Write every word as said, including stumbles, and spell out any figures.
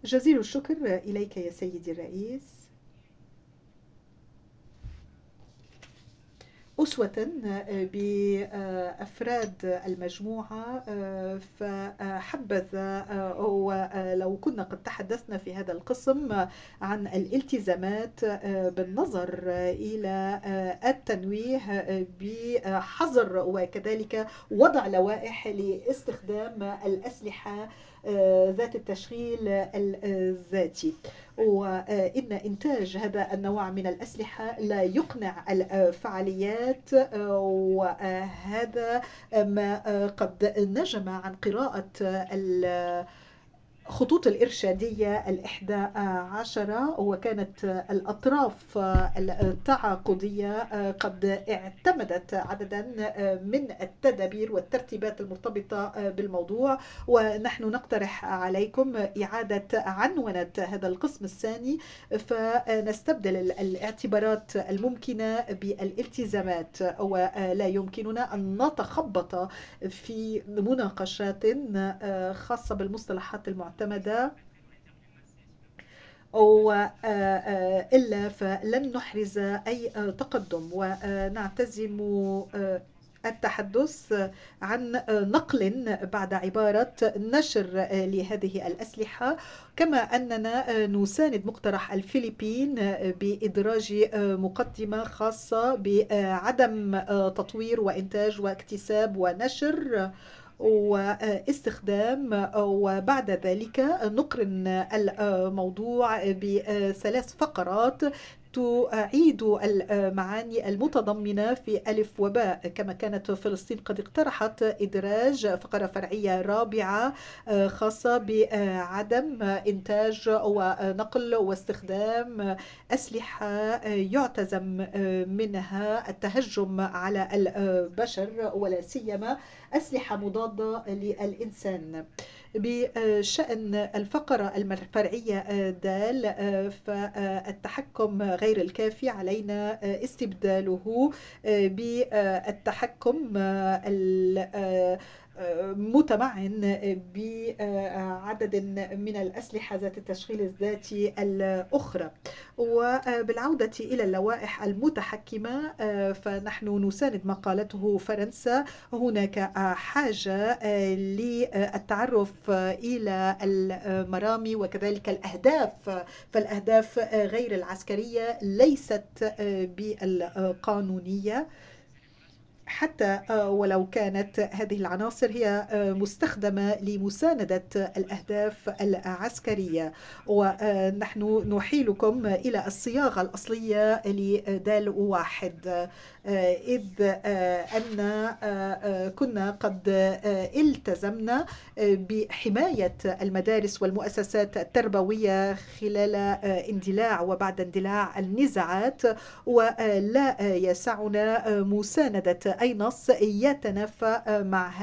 جزيل الشكر إليك يا سيدي الرئيس. أسوة بأفراد المجموعة، فحبذا ولو كنا قد تحدثنا في هذا القسم عن الالتزامات بالنظر إلى التنويه بحظر وكذلك وضع لوائح لاستخدام الأسلحة ذات التشغيل الذاتي. وإن إنتاج هذا النوع من الأسلحة لا يقنع الفعاليات، وهذا ما قد نجم عن قراءة خطوط الإرشادية الإحدى عشرة، وكانت الأطراف التعاقدية قد اعتمدت عددا من التدابير والترتيبات المرتبطة بالموضوع. ونحن نقترح عليكم إعادة عنونة هذا القسم الثاني، فنستبدل الاعتبارات الممكنة بالالتزامات، ولا يمكننا أن نتخبط في مناقشات خاصة بالمصطلحات المعتمدة أو إلا فلن نحرز أي تقدم. ونعتزم التحدث عن نقل بعد عبارة نشر لهذه الأسلحة، كما أننا نساند مقترح الفلبين بإدراج مقدمة خاصة بعدم تطوير وإنتاج واكتساب ونشر واستخدام، وبعد ذلك نقرن الموضوع بثلاث فقرات تعيد المعاني المتضمنة في ألف وباء، كما كانت فلسطين قد اقترحت إدراج فقرة فرعية رابعة خاصة بعدم إنتاج ونقل واستخدام أسلحة يعتزم منها التهجم على البشر، ولا سيما أسلحة مضادة للإنسان. بشأن الفقرة الفرعية دال، فالتحكم غير الكافي علينا استبداله بالتحكم متمعن بعدد من الأسلحة ذات التشغيل الذاتي الأخرى. وبالعودة إلى اللوائح المتحكمة، فنحن نساند ما قالته فرنسا. هناك حاجة للتعرف إلى المرامي وكذلك الأهداف، فالأهداف غير العسكرية ليست بالقانونية، حتى ولو كانت هذه العناصر هي مستخدمة لمساندة الأهداف العسكرية. ونحن نحيلكم إلى الصياغة الأصلية لدال واحد، إذ أن كنا قد التزمنا بحماية المدارس والمؤسسات التربوية خلال اندلاع وبعد اندلاع النزاعات، ولا يسعنا مساندة أي نص يتنافى مع